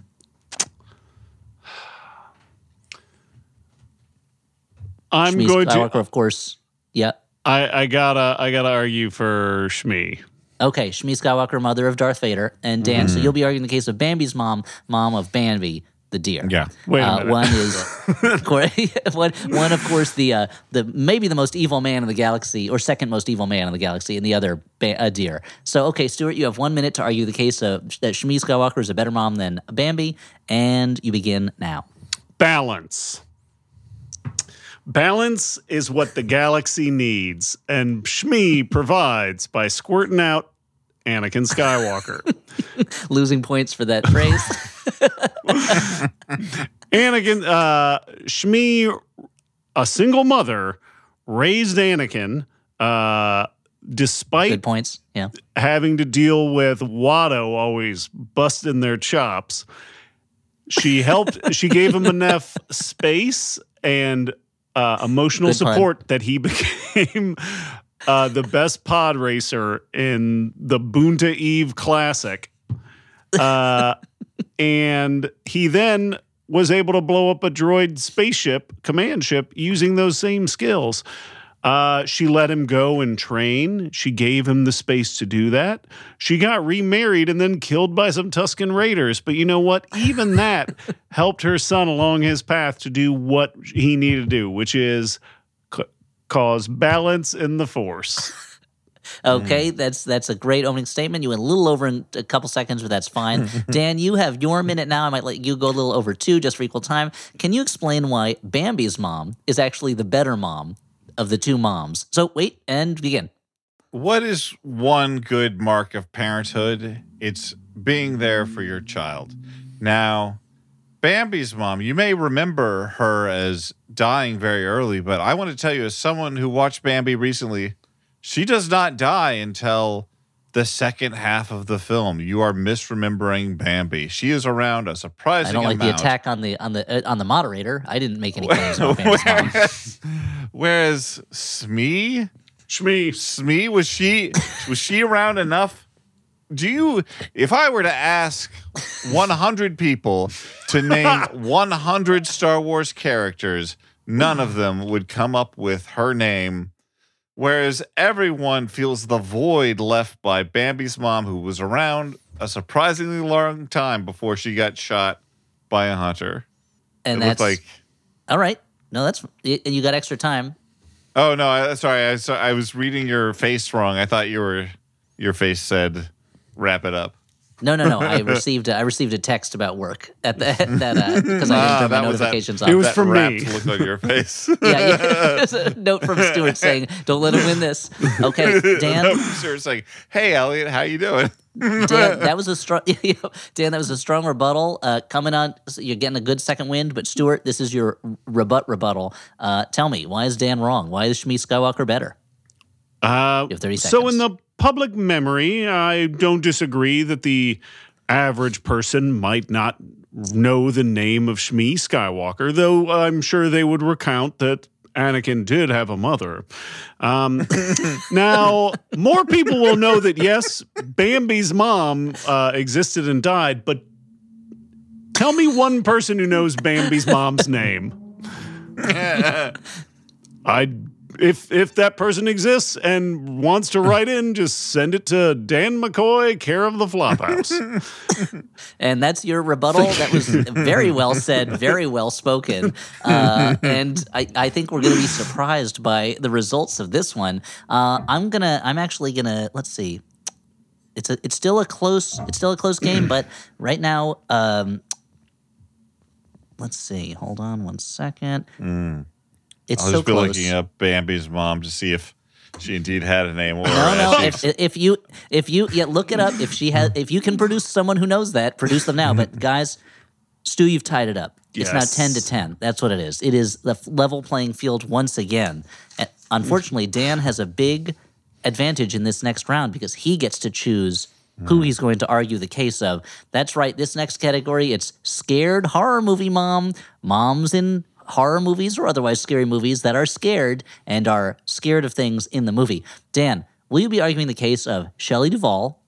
I'm Shmi going Skywalker, to, of course. Yeah. I gotta argue for Shmi. Okay, Shmi Skywalker, mother of Darth Vader, and Dan. So you'll be arguing the case of Bambi's mom, mom of Bambi, the deer. Yeah. Wait a minute. One is one of course the maybe the most evil man in the galaxy, or second most evil man in the galaxy, and the other a deer. So okay, Stuart, you have 1 minute to argue the case of that Shmi Skywalker is a better mom than Bambi, and you begin now. Balance. Balance is what the galaxy needs, and Shmi provides by squirting out Anakin Skywalker. Losing points for that phrase. Shmi, a single mother, raised Anakin despite Good points. Yeah. having to deal with Watto always busting their chops. She gave him enough space and emotional Good pun. support that he became the best pod racer in the Boonta Eve Classic. And he then was able to blow up a droid spaceship, command ship, using those same skills. She let him go and train. She gave him the space to do that. She got remarried and then killed by some Tusken Raiders. But you know what? Even that helped her son along his path to do what he needed to do, which is cause balance in the Force. Okay, that's a great opening statement. You went a little over in a couple seconds, but that's fine. Dan, you have your minute now. I might let you go a little over 2 just for equal time. Can you explain why Bambi's mom is actually the better mom of the two moms? So wait and begin. What is one good mark of parenthood? It's being there for your child. Now, Bambi's mom, you may remember her as dying very early, but I want to tell you, as someone who watched Bambi recently, she does not die until the second half of the film. You are misremembering Bambi. She is around a surprising I don't like amount. the attack on the moderator. I didn't make any claims about Bambi's mom. Whereas Shmi, Shmi, was she around enough? If I were to ask 100 people to name 100 Star Wars characters, none of them would come up with her name. Whereas everyone feels the void left by Bambi's mom, who was around a surprisingly long time before she got shot by a hunter. And It looked that's all right. No, that's you got extra time. Oh no! Sorry, I was reading your face wrong. I thought your face said "wrap it up." No. I received a text about work at that because I didn't turn my notifications off. It was That from me. wrapped look on your face. Yeah. There's a note from Stuart saying, "Don't let him win this." Okay, Dan. Stuart's saying, "Hey, Elliot, how you doing?" Dan, that was a strong. Dan, that was a strong rebuttal. Coming on, you're getting a good second wind. But Stuart, this is your rebuttal. Tell me, why is Dan wrong? Why is Shmi Skywalker better? You have 30 seconds. So in the public memory, I don't disagree that the average person might not know the name of Shmi Skywalker, though I'm sure they would recount that Anakin did have a mother. Now, more people will know that, yes, Bambi's mom existed and died, but tell me one person who knows Bambi's mom's name. If that person exists and wants to write in, just send it to Dan McCoy, care of the Flophouse. And that's your rebuttal. That was very well said, very well spoken. And I think we're going to be surprised by the results of this one. I'm actually gonna, let's see. It's still a close game, but right now, let's see. Hold on one second. It's I'll so just be close. looking up Bambi's mom to see if she indeed had a name. Or No. If you look it up. If you can produce someone who knows that, produce them now. But guys, Stu, you've tied it up. It's now 10-10. That's what it is. It is the level playing field once again. And unfortunately, Dan has a big advantage in this next round because he gets to choose who he's going to argue the case of. That's right. This next category, it's scared horror movie mom, moms in horror movies or otherwise scary movies that are scared and are scared of things in the movie. Dan, will you be arguing the case of Shelley Duvall,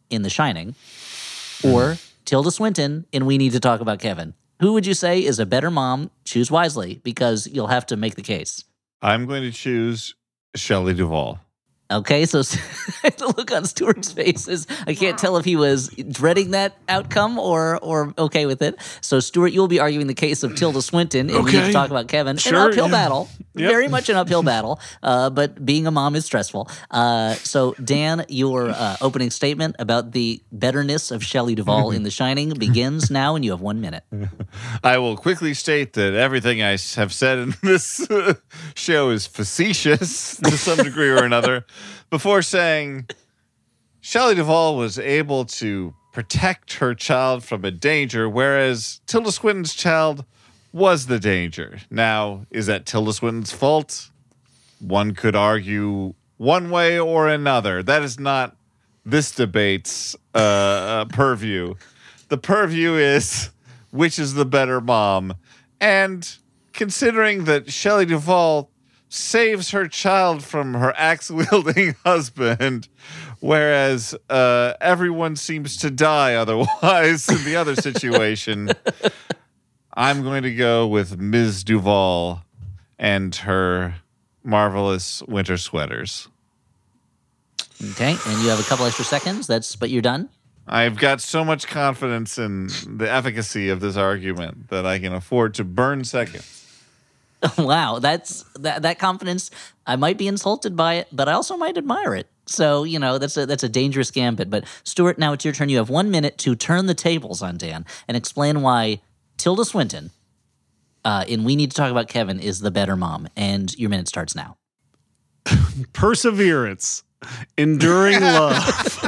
in The Shining or Tilda Swinton in We Need to Talk About Kevin? Who would you say is a better mom? Choose wisely, because you'll have to make the case. I'm going to choose Shelley Duvall. Okay, so the look on Stuart's face is, I can't tell if he was dreading that outcome or okay with it. So, Stuart, you'll be arguing the case of Tilda Swinton, and we need to talk about Kevin. Sure, an uphill battle, very much an uphill battle, but being a mom is stressful. So, Dan, your opening statement about the betterness of Shelley Duvall in The Shining begins now, and you have 1 minute. I will quickly state that everything I have said in this show is facetious to some degree or another. Before saying Shelley Duvall was able to protect her child from a danger, whereas Tilda Swinton's child was the danger. Now, is that Tilda Swinton's fault? One could argue one way or another. That is not this debate's purview. The purview is which is the better mom. And considering that Shelley Duvall saves her child from her axe-wielding husband, whereas everyone seems to die otherwise in the other situation, I'm going to go with Ms. Duvall and her marvelous winter sweaters. Okay, and you have a couple extra seconds. But you're done? I've got so much confidence in the efficacy of this argument that I can afford to burn seconds. Wow, that confidence. I might be insulted by it, but I also might admire it. So, that's a dangerous gambit. But Stuart, now it's your turn. You have 1 minute to turn the tables on Dan and explain why Tilda Swinton in We Need to Talk About Kevin is the better mom. And your minute starts now. Perseverance. Enduring love.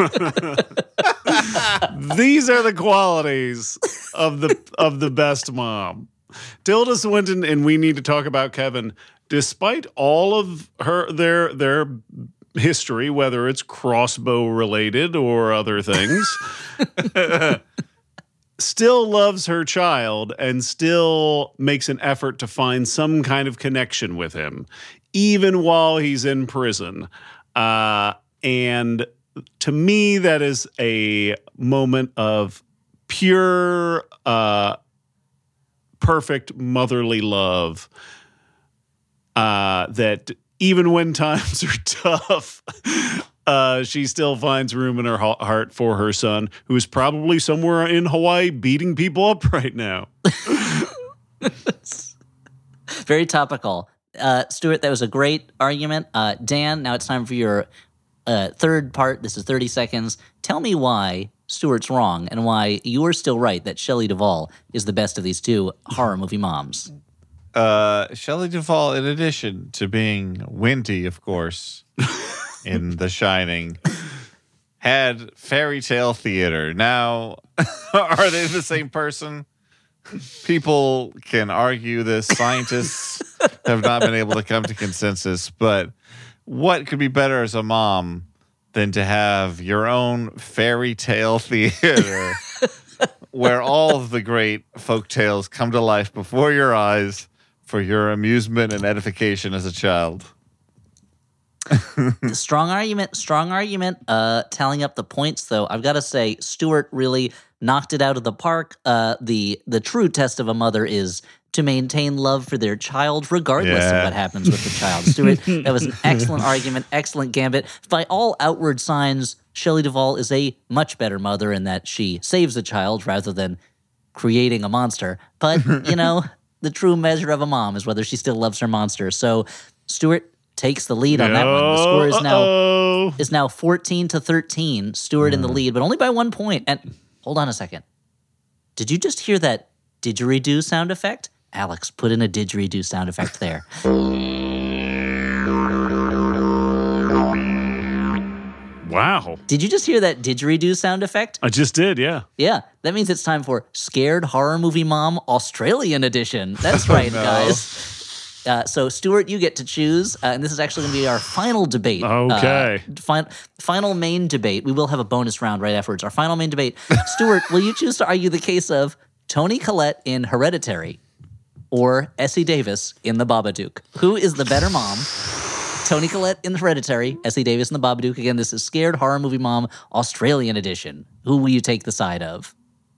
These are the qualities of the best mom. Tilda Swinton and We Need to Talk About Kevin, despite all of their history, whether it's crossbow related or other things, still loves her child and still makes an effort to find some kind of connection with him, even while he's in prison. And to me, that is a moment of pure perfect motherly love that even when times are tough, she still finds room in her heart for her son, who is probably somewhere in Hawaii beating people up right now. Very topical. Stuart, that was a great argument. Dan, now it's time for your third part. This is 30 seconds. Tell me why Stuart's wrong and why you're still right that Shelley Duvall is the best of these two horror movie moms. Shelley Duvall, in addition to being Wendy, of course, in The Shining, had fairy tale theater. Now, are they the same person? People can argue this. Scientists have not been able to come to consensus. But what could be better as a mom than to have your own fairy tale theater where all of the great folk tales come to life before your eyes for your amusement and edification as a child? Strong argument. Tallying up the points, though, I've got to say, Stuart really knocked it out of the park. The true test of a mother is to maintain love for their child, regardless of what happens with the child. Stuart, that was an excellent argument, excellent gambit. By all outward signs, Shelley Duvall is a much better mother in that she saves a child rather than creating a monster. But, the true measure of a mom is whether she still loves her monster. So, Stuart takes the lead on that one. The score is now 14-13. Stuart in the lead, but only by 1 point. And hold on a second. Did you just hear that didgeridoo sound effect? Alex, put in a didgeridoo sound effect there. Wow. Did you just hear that didgeridoo sound effect? I just did, yeah. Yeah, that means it's time for Scared Horror Movie Mom Australian Edition. That's right, guys. So, Stuart, you get to choose, and this is actually going to be our final debate. Okay. Final main debate. We will have a bonus round right afterwards. Our final main debate. Stuart, will you choose to argue the case of Toni Collette in Hereditary or Essie Davis in The Babadook? Who is the better mom? Toni Collette in Hereditary, Essie Davis in The Babadook. Again, this is Scared Horror Movie Mom Australian edition. Who will you take the side of?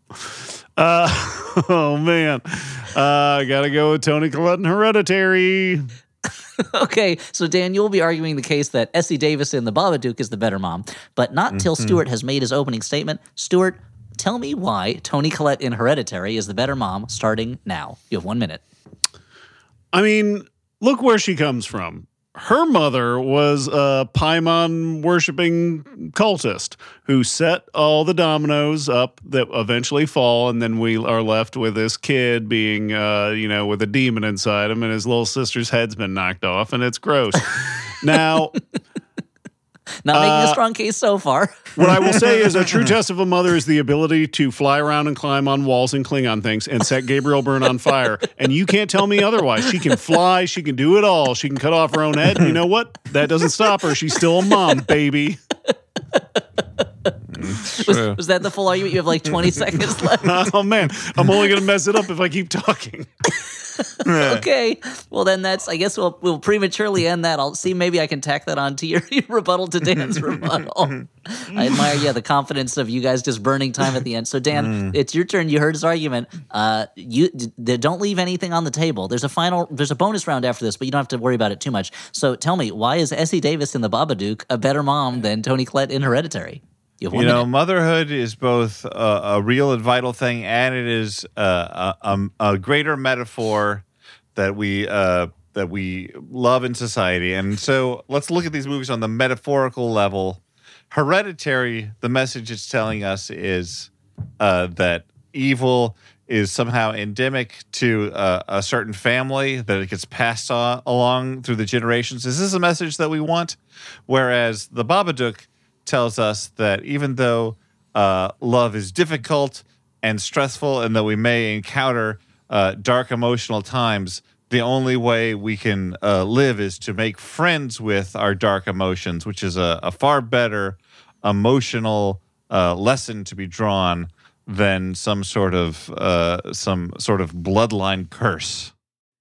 Oh, man. I got to go with Toni Collette in Hereditary. Okay, so Dan, you'll be arguing the case that Essie Davis in The Babadook is the better mom, but not until Stuart has made his opening statement. Stuart, tell me why Toni Collette in Hereditary is the better mom starting now. You have 1 minute. I mean, look where she comes from. Her mother was a Paimon worshipping cultist who set all the dominoes up that eventually fall, and then we are left with this kid being, with a demon inside him, and his little sister's head's been knocked off, and it's gross. Now, not making a strong case so far. What I will say is a true test of a mother is the ability to fly around and climb on walls and cling on things and set Gabriel Byrne on fire. And you can't tell me otherwise. She can fly. She can do it all. She can cut off her own head. And you know what? That doesn't stop her. She's still a mom, baby. Was that the full argument? You have like 20 seconds left. Oh, man. I'm only going to mess it up if I keep talking. Okay. Well, then I guess we'll prematurely end that. I'll see, maybe I can tack that on to your rebuttal to Dan's rebuttal. I admire, the confidence of you guys just burning time at the end. So, Dan, it's your turn. You heard his argument. Don't leave anything on the table. There's a bonus round after this, but you don't have to worry about it too much. So tell me, why is Essie Davis in The Babadook a better mom than Toni Collette in Hereditary? Motherhood is both a real and vital thing, and it is a greater metaphor that we love in society. And so let's look at these movies on the metaphorical level. Hereditary, the message it's telling us is that evil is somehow endemic to a certain family, that it gets passed along through the generations. Is this a message that we want? Whereas The Babadook tells us that even though love is difficult and stressful, and that we may encounter dark emotional times, the only way we can live is to make friends with our dark emotions, which is a far better emotional lesson to be drawn than some sort of bloodline curse.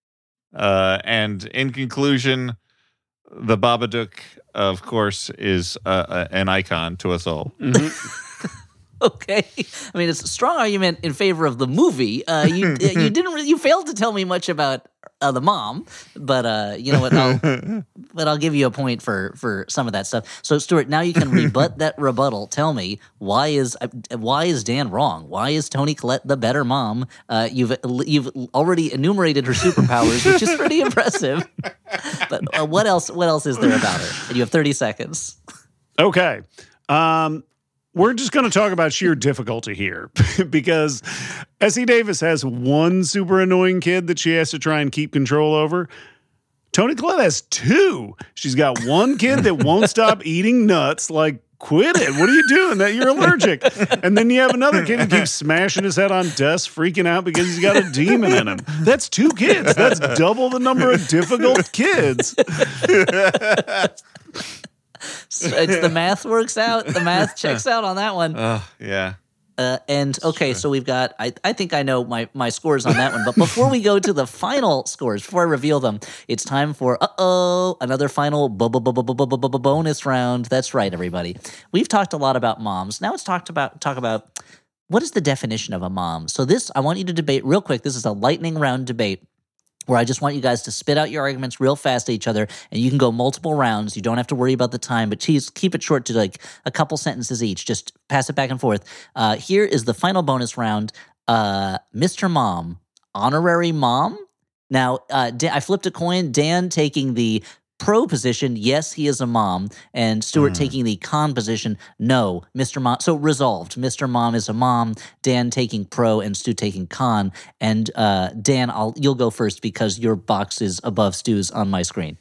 And in conclusion, The Babadook, of course, is an icon to us all. Mm-hmm. Okay, I mean, it's a strong argument in favor of the movie. You failed to tell me much about the mom, but you know what? I'll give you a point for some of that stuff. So, Stuart, now you can rebut that rebuttal. Tell me, why is Dan wrong? Why is Toni Collette the better mom? You've already enumerated her superpowers, which is pretty impressive. But what else is there about her? And you have 30 seconds. Okay. We're just going to talk about sheer difficulty here because Essie Davis has one super annoying kid that she has to try and keep control over. Toni Collette has two. She's got one kid that won't stop eating nuts. Like, quit it. What are you doing? That you're allergic. And then you have another kid who keeps smashing his head on desks, freaking out because he's got a demon in him. That's two kids. That's double the number of difficult kids. So the math works out. The math checks out on that one. Yeah. So we've got, I think I know my scores on that one. But before we go to the final scores, before I reveal them, it's time for, another final bonus round. That's right, everybody. We've talked a lot about moms. Now let's talk about what is the definition of a mom. So this, I want you to debate real quick. This is a lightning round debate, where I just want you guys to spit out your arguments real fast at each other, and you can go multiple rounds. You don't have to worry about the time, but keep it short to like a couple sentences each. Just pass it back and forth. Here is the final bonus round. Mr. Mom, honorary mom. Now, I flipped a coin. Dan taking the pro position, yes, he is a mom, and Stuart taking the con position, no, Mr. Mom. So resolved. Mr. Mom is a mom. Dan taking pro and Stu taking con. And Dan, you'll go first because your box is above Stu's on my screen.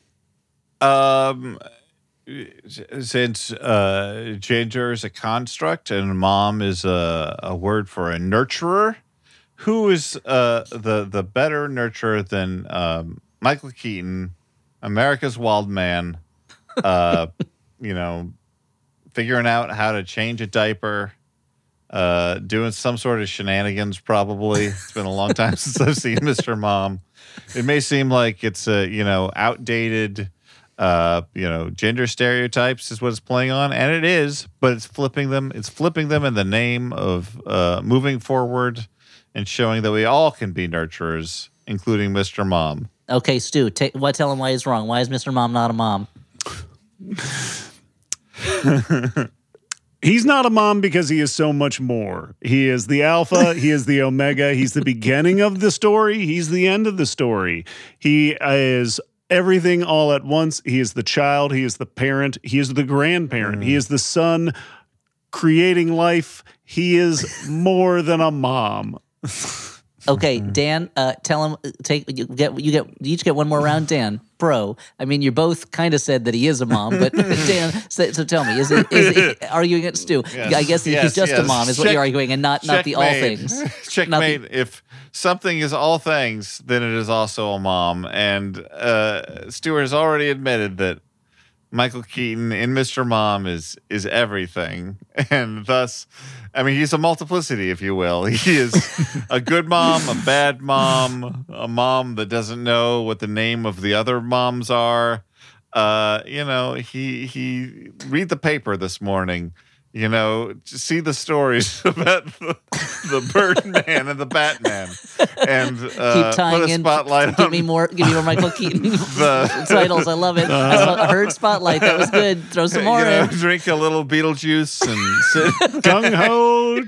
Since gender is a construct and mom is a word for a nurturer, who is the better nurturer than Michael Keaton, America's Wild Man, figuring out how to change a diaper, doing some sort of shenanigans probably. It's been a long time since I've seen Mr. Mom. It may seem like it's a, outdated gender stereotypes is what it's playing on, and it is, but it's flipping them. It's flipping them in the name of moving forward and showing that we all can be nurturers, including Mr. Mom. Okay, Stu, tell him why he's wrong. Why is Mr. Mom not a mom? He's not a mom because he is so much more. He is the alpha. He is the omega. He's the beginning of the story. He's the end of the story. He is everything all at once. He is the child. He is the parent. He is the grandparent. He is the son creating life. He is more than a mom. Okay, Dan, tell him. You each get one more round. Dan, bro. I mean, you both kind of said that he is a mom, but Dan. So tell me, is he arguing against Stu? Yes, I guess he's just a mom, is what you're arguing, and not the all things. Checkmate. If something is all things, then it is also a mom. And Stuart has already admitted that Michael Keaton in Mr. Mom is everything, and thus, I mean, he's a multiplicity, if you will. He is a good mom, a bad mom, a mom that doesn't know what the name of the other moms are. He read the paper this morning. Just see the stories about the Birdman and the Batman, and keep tying put a spotlight in. Give me more Michael Keaton titles. I love it. I heard Spotlight. That was good. Throw some more in. Drink a little Beetlejuice and sit gung ho.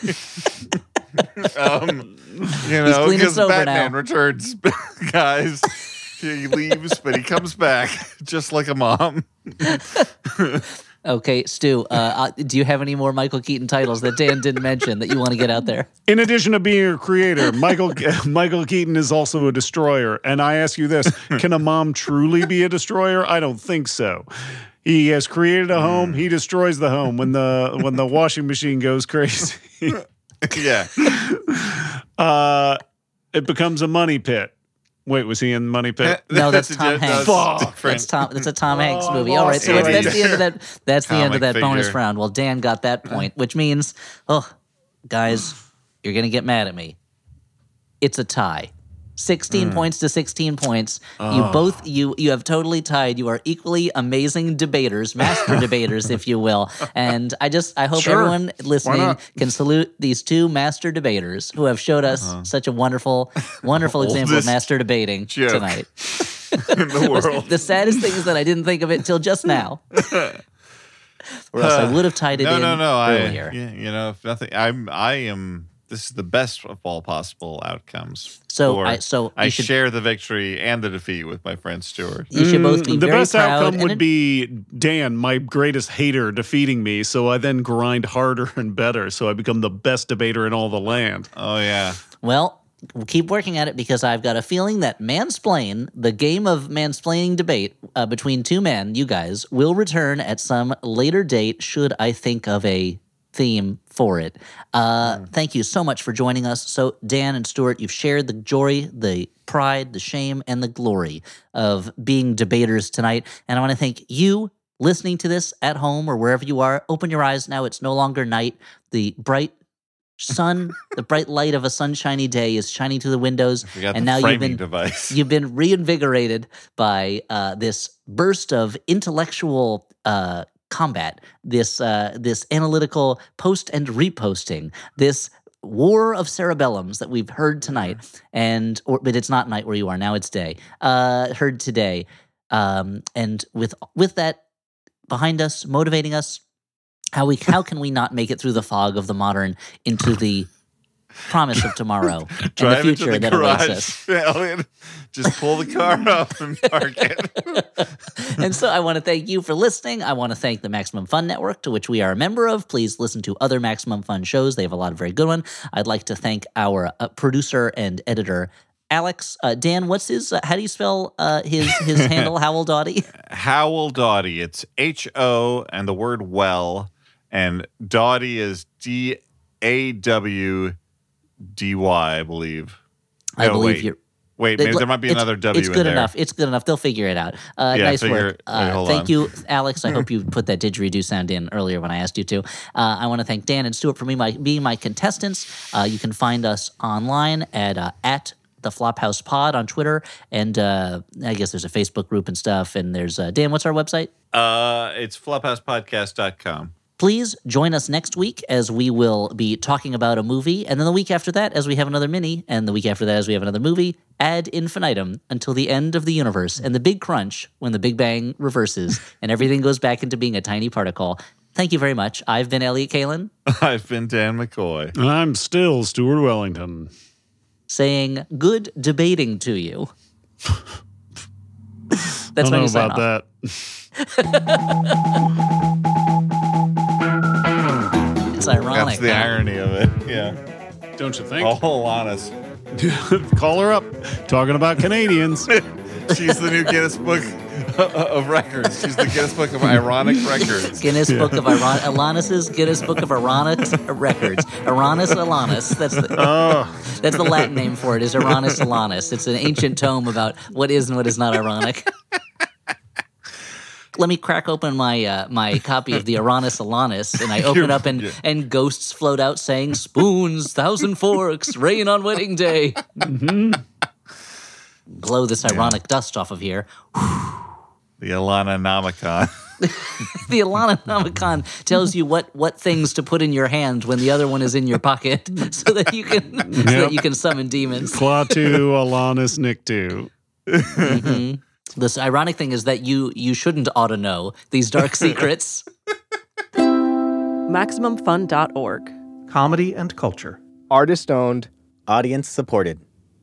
Because Batman returns, guys. He leaves, but he comes back just like a mom. Okay, Stu, do you have any more Michael Keaton titles that Dan didn't mention that you want to get out there? In addition to being a creator, Michael Keaton is also a destroyer. And I ask you this, can a mom truly be a destroyer? I don't think so. He has created a home. He destroys the home when the washing machine goes crazy. Yeah. It becomes a money pit. Wait, was he in Money Pit? No, that's Tom Hanks. That's a Tom Hanks movie. All right, so that's the end of that. That's the end of that bonus round. Well, Dan got that point, which means, guys, you're gonna get mad at me. It's a tie. 16 points to 16 points. You have totally tied. You are equally amazing debaters, master debaters, if you will. And I hope everyone listening can salute these two master debaters who have showed us such a wonderful example of master debating tonight. In the world. The saddest thing is that I didn't think of it till just now. Or else I would have tied it in earlier. If nothing, I am. This is the best of all possible outcomes. I share the victory and the defeat with my friend Stuart. You should both be the very best proud. outcome would be Dan, my greatest hater, defeating me. So I then grind harder and better. So I become the best debater in all the land. Oh yeah. Well, we'll keep working at it because I've got a feeling that Mansplain, the game of mansplaining debate between two men, you guys, will return at some later date. Should I think of a theme for it. Thank you so much for joining us. So, Dan and Stuart, you've shared the joy, the pride, the shame, and the glory of being debaters tonight. And I want to thank you listening to this at home or wherever you are. Open your eyes now. It's no longer night. The bright sun, the bright light of a sunshiny day is shining through the windows. And now you've been reinvigorated by this burst of intellectual combat, this analytical post and reposting, this war of cerebellums that we've heard tonight, but it's not night where you are now; it's day. Heard today, and with that behind us, motivating us, how can we not make it through the fog of the modern into the promise of tomorrow and the future that awaits us? Elliot, just pull the car up and park it. And so I want to thank you for listening. I want to thank the Maximum Fun Network, to which we are a member of. Please listen to other Maximum Fun shows. They have a lot of very good ones. I'd like to thank our producer and editor, Alex. Dan, what's his, how do you spell his handle, Howell Doughty? Howell Doughty. It's H-O and the word well, and Doughty is D-A-W-D-Y, I believe. I believe you're... Wait, maybe there might be another W in there. It's good enough. It's good enough. They'll figure it out. Nice work. Thank you, Alex. I hope you put that didgeridoo sound in earlier when I asked you to. I want to thank Dan and Stuart for being my contestants. You can find us online at the Flophouse Pod on Twitter, and I guess there's a Facebook group and stuff. And there's Dan, what's our website? It's flophousepodcast.com. Please join us next week as we will be talking about a movie, and then the week after that as we have another mini, and the week after that as we have another movie, ad infinitum until the end of the universe and the big crunch when the Big Bang reverses and everything goes back into being a tiny particle. Thank you very much. I've been Elliot Kalin. I've been Dan McCoy. And I'm still Stuart Wellington. Saying good debating to you. That's when you sign off. That. It's ironic. That's the irony of it. Yeah. Don't you think? All honest. Call her up. Talking about Canadians. She's the new Guinness Book of Records. She's the Guinness Book of Ironic Records. Guinness Book of Alanis's Guinness Book of Ironic Records. Iranus Alanis. That's the Latin name for it, is Iranus Alanis. It's an ancient tome about what is and what is not ironic. Let me crack open my copy of the Iranus Alanis, and I open it up, and ghosts float out saying, "Spoons, 1,000 forks, rain on wedding day." Mm-hmm. Blow this ironic dust off of here. The Alana Nomicon. The Alana Nomicon tells you what things to put in your hand when the other one is in your pocket, so that you can summon demons. Klaatu, Alanis, Niktu. Mm-hmm. This ironic thing is that you shouldn't ought to know these dark secrets. MaximumFun.org. Comedy and culture. Artist owned. Audience supported.